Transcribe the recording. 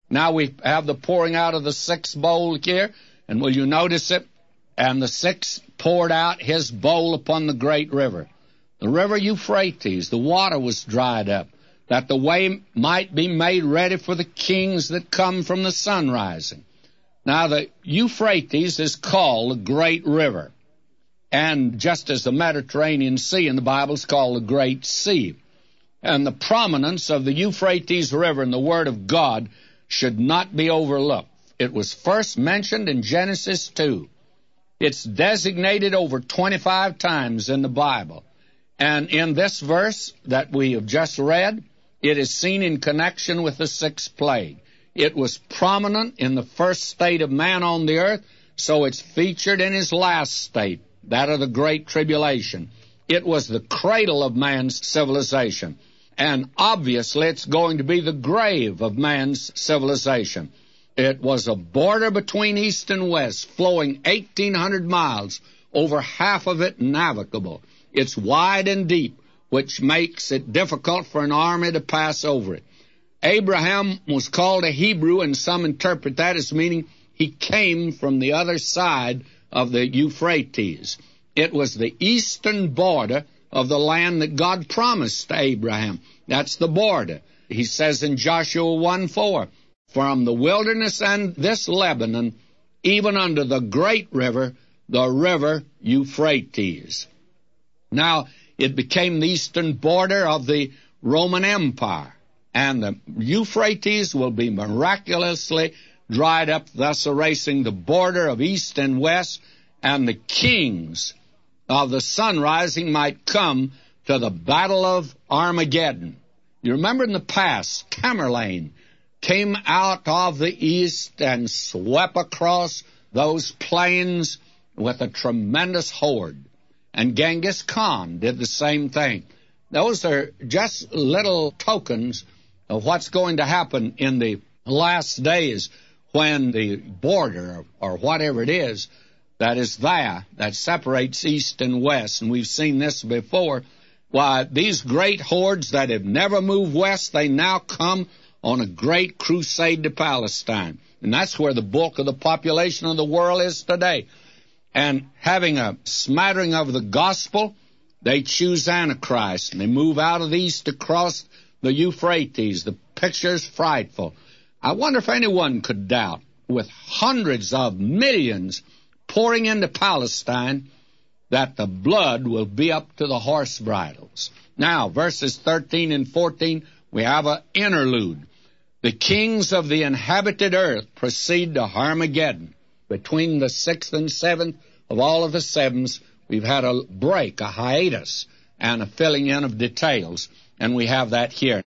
Now we have the pouring out of the sixth bowl here, and will you notice it? And the sixth poured out his bowl upon the great river. The river Euphrates, the water was dried up, that the way might be made ready for the kings that come from the sun rising. Now the Euphrates is called the great river, and just as the Mediterranean Sea in the Bible is called the Great Sea. And the prominence of the Euphrates River in the Word of God should not be overlooked. It was first mentioned in Genesis 2. It's designated over 25 times in the Bible. And in this verse that we have just read, it is seen in connection with the sixth plague. It was prominent in the first state of man on the earth, so it's featured in his last state, that of the Great Tribulation. It was the cradle of man's civilization. And obviously it's going to be the grave of man's civilization. It was a border between east and west, flowing 1,800 miles, over half of it navigable. It's wide and deep, which makes it difficult for an army to pass over it. Abraham was called a Hebrew, and some interpret that as meaning he came from the other side of the Euphrates. It was the eastern border of the land that God promised to Abraham. That's the border. He says in Joshua 1:4, from the wilderness and this Lebanon, even unto the great river, the river Euphrates. Now, it became the eastern border of the Roman Empire, and the Euphrates will be miraculously dried up, thus erasing the border of east and west, and the kings of the sun rising might come to the battle of Armageddon. You remember in the past, Tamerlane came out of the east and swept across those plains with a tremendous horde. And Genghis Khan did the same thing. Those are just little tokens of what's going to happen in the last days, when the border, or whatever it is, that is there, that separates east and west, and we've seen this before, why, these great hordes that have never moved west, they now come on a great crusade to Palestine. And that's where the bulk of the population of the world is today. And having a smattering of the gospel, they choose Antichrist, and they move out of the east across the Euphrates. The picture's frightful. I wonder if anyone could doubt, with hundreds of millions pouring into Palestine, that the blood will be up to the horse bridles. Now, verses 13 and 14, we have an interlude. The kings of the inhabited earth proceed to Armageddon. Between the sixth and seventh of all of the sevens, we've had a break, a hiatus, and a filling in of details, and we have that here.